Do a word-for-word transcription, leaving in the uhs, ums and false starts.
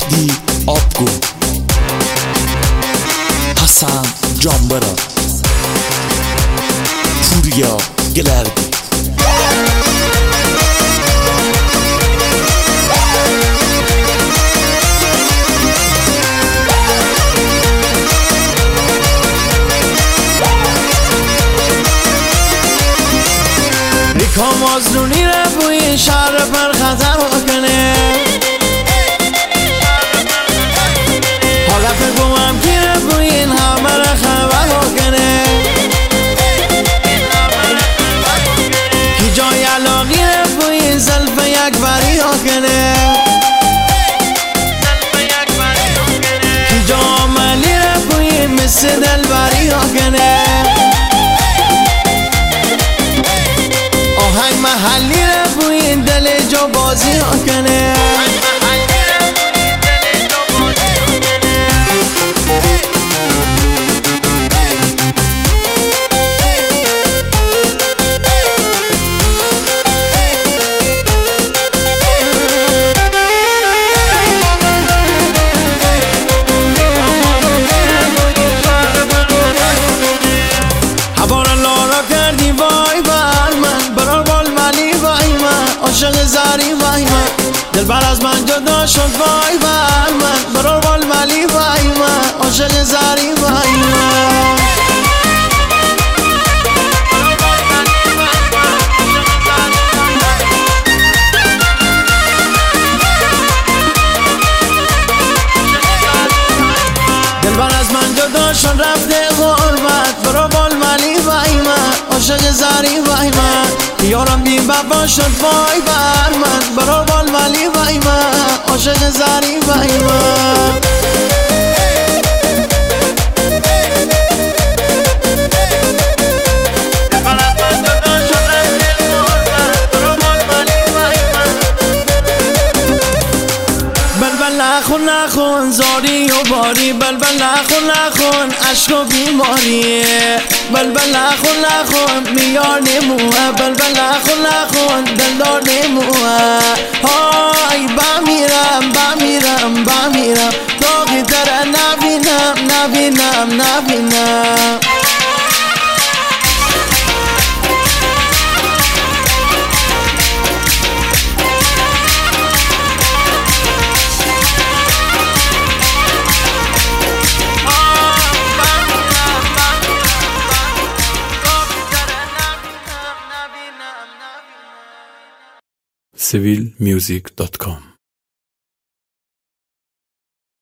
مهدی آبگو، حسن جانبرا، پوریا گلردی. ریکام آزرونی رو بوی شهر پر خطر کنه، حاقف گوهم کی رو بوی این همه رو خبر کنه، کی جای علاقی رو بوی این زلف یک بری کنه، کی جا عملی رو بوی این مثل دل بری کنه، آهنگ محلی رو بوی این دل جو بازی کنه. عاشق زری وای من دلبر از من جدا شد وای بر من، برو بال ملی وای من عاشق زری وای من. دلبر از من جدا شد رفته غربت، برو بال ملی وای من عاشق زری وای من. یارم بی وفا شد وای بر من، برو بال ملی وای من عاشق زری وای من. بلبل نخون نخون زاری و باری، بلبل نخون نخون عشق و بیماری، بلبل نخون نخون میار نموه، بلبل نخون نخون دلدار نموه. های بمیرم بمیرم بمیرم داغی تره نبینم نبینم نبینم. سیویل میوزیک دات کام